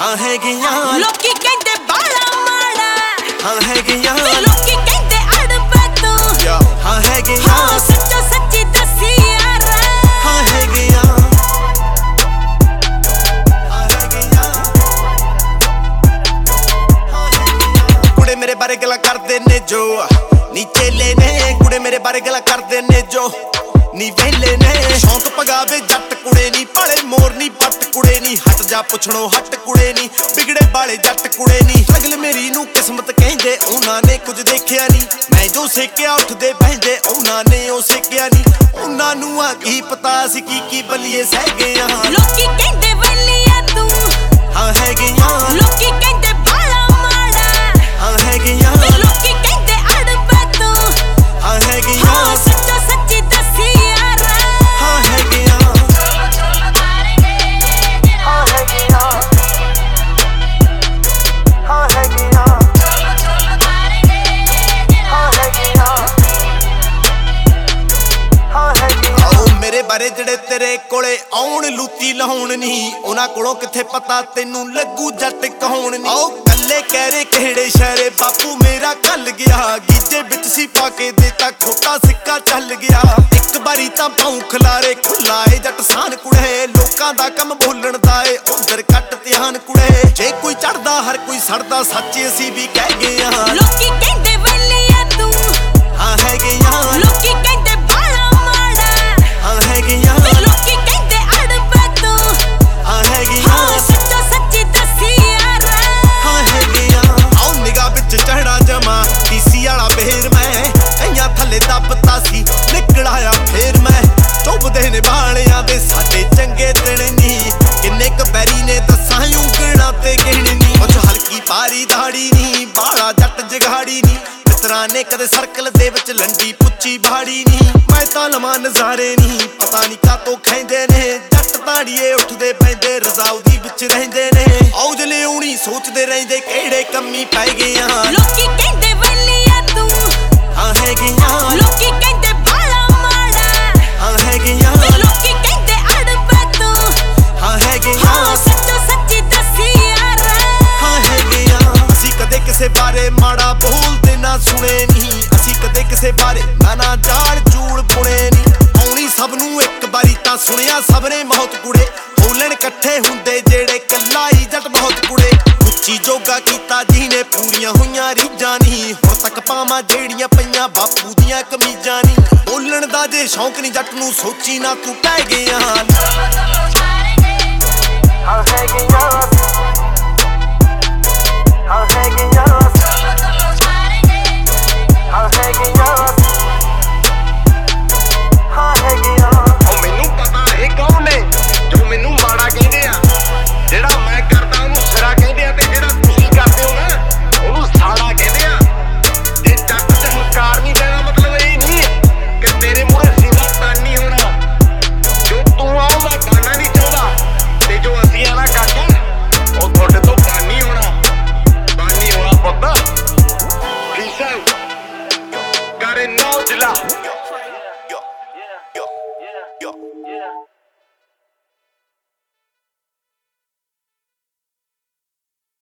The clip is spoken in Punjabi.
ਹਾਂ ਹੈਗੀਆਂ ਲੋਕੀ ਕਹਿੰਦੇ ਬਾਲਾ ਮਾੜਾ ਹਾਂ ਹੈਗੀਆਂ ਲੋਕੀ ਕਹਿੰਦੇ ਅੜਬਾ ਤੂੰ ਹਾਂ ਹੈਗੀਆਂ ਹਾਂ ਸੱਚੋ ਸੱਚੀ ਦੱਸੀ ਯਾਰ ਹਾਂ ਹੈਗੀਆਂ ਕੁੜੇ ਮੇਰੇ ਬਾਰੇ ਗੱਲਾਂ ਕਰਦੇ ਨੇ ਜੋ ਨੀਚੇ ਲੈ ਨੇ ਕੁੜੇ ਮੇਰੇ ਬਾਰੇ ਗੱਲਾਂ ਕਰਦੇ ਨੇ ਜੋ ਨੀ ਵੇਲੇ ਨੇ ਸ਼ੌਂਕ ਪਗਾਵੇ ਜੱਟ ਕੁੜੇ ਨੀ ਪਾਲੇ ਮੋਰ ਨੀ ਪੱਟ ਕੁੜੇ ਨੀ ਹਟ ਜਾ ਪੁੱਛਣੋਂ ਹਟ ਕੁੜੇ ਨੀ ਵਿਗੜੇ ਬਾਲੇ ਜੱਟ ਕੁੜੇ ਨੀ ਅਗਲ ਮੇਰੀ ਨੂੰ ਕਿਸਮਤ ਕਹਿੰਦੇ ਉਹਨਾਂ ਨੇ ਕੁਝ ਦੇਖਿਆ ਨੀ ਮੈਂ ਜੋ ਸੇਕਿਆ ਉੱਠਦੇ ਬਹਿੰਦੇ ਉਹਨਾਂ ਨੇ ਉਹ ਸੇਕਿਆ ਨੀ ਉਹਨਾਂ ਨੂੰ ਆ ਕੀ ਪਤਾ ਸੀ ਕੀ ਬਲੀਏ ਸਹਿ ਗਏ ਆ ਲੋਕੀ ਕਹਿੰਦੇ ਵਲੀਆ ਤੂੰ ਹਾਂ ਹੈਗੀਆਂ ਲੋਕੀ ਕਹਿੰਦੇ ਬਾਲਾ ਮਾੜਾ ਹਾਂ ਹੈਗੀਆਂ ਲੋਕੀ ਕਹਿੰਦੇ ਅੜਬਾ ਤੂੰ ਹਾਂ ਹੈਗੀਆਂ ਹਾਂ ਸੱਚੋ ਸੱਚੀ ਦੱਸੀ ਯਾਰ ਹਾਂ ਹੈਗੀਆਂ ਹਾਂ ਹੈਗੀਆਂ ਹਾਂ ਹੈਗੀਆਂ ਹਾਂ ਹੈਗੀਆਂ ਹਾਂ ਹੈਗੀਆਂ ਆਓ ਮੇਰੇ ਬਾਰੇ ਜਿਹੜੇ ਤੇਰੇ ਕੋਲੇ ਆਉਣ ਲੂਤੀ ਲਾਉਣ ਨਹੀਂ ਉਹਨਾਂ ਕੋਲੋਂ ਕਿੱਥੇ ਪਤਾ ਤੈਨੂੰ ਲੱਗੂ ਜੱਟ ਕਹਾਉਣ ਨਹੀਂ ਆਓ ਕੱਲੇ ਕਹਿਰੇ ਕਿਹੜੇ ਸ਼ਹਿਰੇ ਬਾਪੂ ਮੇਰਾ ਕੱਲ ਗਿਆ ਗੀਜੇ ਵਿੱਚ ਸੀ ਪਾ ਕੇ ਦੇਤਾ ਖੋਟਾ ਸਿੱਕਾ ਚੱਲ ਗਿਆ ਇੱਕ ਵਾਰੀ ਤਾਂ ਪਾਉ ਖਲਾਰੇ ਖੁੱਲਾ ਏ ਜੱਟ ਸਾਨ ਕੁੜੇ ਲੋਕਾਂ ਦਾ ਕੰਮ ਭੁੱਲਣ ਦਾ ਏ ਉਧਰ ਕੱਟ ਧਿਆਨ ਕੁੜੇ ਜੇ ਕੋਈ ਚੜਦਾ ਹਰ ਕੋਈ ਸੜਦਾ ਸੱਚ ਅਸੀਂ ਵੀ ਕਹਿ ਗਏ ਆ ਲੋਕੀ ਕਹਿੰਦੇ ਵਲੀਆ ਤੂੰ ਹਾਂ ਹੈਗੀਆਂ ਲੋਕੀ ਕਹਿੰਦੇ ਬਾਲਾ ਮਾੜਾ ਹਾਂ ਹੈਗੀਆਂ ਲੋਕੀ ਕਹਿੰਦੇ ਅੜਬਾ ਤੂੰ ਹਾਂ ਹੈਗੀਆਂ ਹਾਂ ਸੱਚੋ ਸੱਚੀ ਦੱਸੀ ਯਾਰ ਹਾਂ ਹੈਗੀਆਂ ਆਉ ਨਿਗਾਹ ਵਿੱਚ ਚੜ੍ਹਣਾ ਜਮਾ ਟੀਸੀ ਵਾਲਾ ਬੇਰ ਮੈਂ ਕਈਆਂ ਥੱਲੇ ਦੱਬਤਾ ਸੀ ਨਿਕਲ ਆਇਆ ਫੇਰ ਮੈਂ ਚੁੱਭਦੇ ਨੇ ਬਾਲਿਆਂ ਦੇ ਸਾਡੇ ਚੰਗੇ ਦਿਨ ਨਹੀਂ ਕਿੰਨੇ ਕ ਬੈਰੀ ਨੇ ਦੱਸਾਂ ਉਂਗਲਾਂ ਤੇ ਗਿਣ ਨਹੀਂ ਕੁਝ ਹਲਕੀ ਪਾਰੀ ਦਾੜੀ ਨਹੀਂ ਬਾਲਾ ਜੱਟ ਜਗਾੜੀ ਨਹੀਂ ਮਿੱਤਰਾਂ ਨੇ ਕਦੇ ਸਰਕਲ ਦੇ ਵਿੱਚ ਲੰਡੀ ਪੁੱਛੀ ਬਾੜੀ ਨਹੀਂ ਮੈਂ ਤਾਂ ਲਮਾਂ ਨਜ਼ਾਰੇ ਨਹੀਂ ਪਤਾ ਨਹੀਂ ਕਾਤੋਂ ਖੈਂਦੇ ਨੇ ਜੱਟ ਤਾੜੀਏ ਉੱਠਦੇ ਪੈਂਦੇ ਰਜ਼ਾਉਦੀ ਵਿੱਚ ਰਹਿੰਦੇ ਨੇ ਔਜ ਲਿਆਉਣੀ ਸੋਚਦੇ ਰਹਿੰਦੇ ਕਿਹੜੇ ਕੰਮੀ ਪੈ ਗਏ ਆ ਲੋਕੀ ਕਹਿੰਦੇ ਵਲੀਆ ਤੂੰ ਹਾਂ ਹੈਗੀਆਂ ਲੋਕੀ ਕਹਿੰਦੇ ਬਾਲਾ ਮਾੜਾ ਹਾਂ ਹੈਗੀਆਂ ਲੋਕੀ ਕਹਿੰਦੇ ਅੜਬਾ ਤੂੰ ਹਾਂ ਹੈਗੀਆਂ ਹਾਂ ਸੱਚੋ ਸੱਚੀ ਦੱਸੀ ਯਾਰ ਹਾਂ ਹੈਗੀਆਂ ਅਸੀਂ ਕਦੇ ਕਿਸੇ ਬਾਰੇ ਮਾੜਾ ਬੋਲਦੇ ਨਾ ਸੁਣੇ ਨਹੀਂ ਅਸੀਂ ਕਦੇ ਕਿਸੇ ਬਾਰੇ ਨਾ ਜਾਲ ਚੂਲ ਪੁਣੇ ਨਹੀਂ ਆਉਣੀ ਸਭ ਨੂੰ ਇੱਕ ਵਾਰੀ ਤਾਂ ਸੁਣਿਆ ਸਭ ਨੇ ਬਹੁਤ ਕੁੜੇ ਬੋਲਣ ਇਕੱਠੇ ਹੁੰਦੇ ਜਿਹੜੇ ਕੱਲਾ ਹੀ ਜੱਟ ਬਹੁਤ ਕੁੜੇ ਉੱਚੀ ਜੋਗਾ ਕੀਤਾ ਜਿਹਨੇ ਪੂਰੀਆਂ ਹੋਈਆਂ ਰੀਝਾਂ ਨਹੀਂ ਹੁਣ ਤੱਕ ਪਾਵਾਂ ਜਿਹੜੀਆਂ ਪਈਆਂ ਬਾਪੂ ਦੀਆਂ ਕਮੀਜ਼ਾਂ ਨਹੀਂ ਬੋਲਣ ਦਾ ਜੇ ਸ਼ੌਂਕ ਨਹੀਂ ਜੱਟ ਨੂੰ ਸੋਚੀ ਨਾ ਤੂੰ ਪੈ ਗਿਆ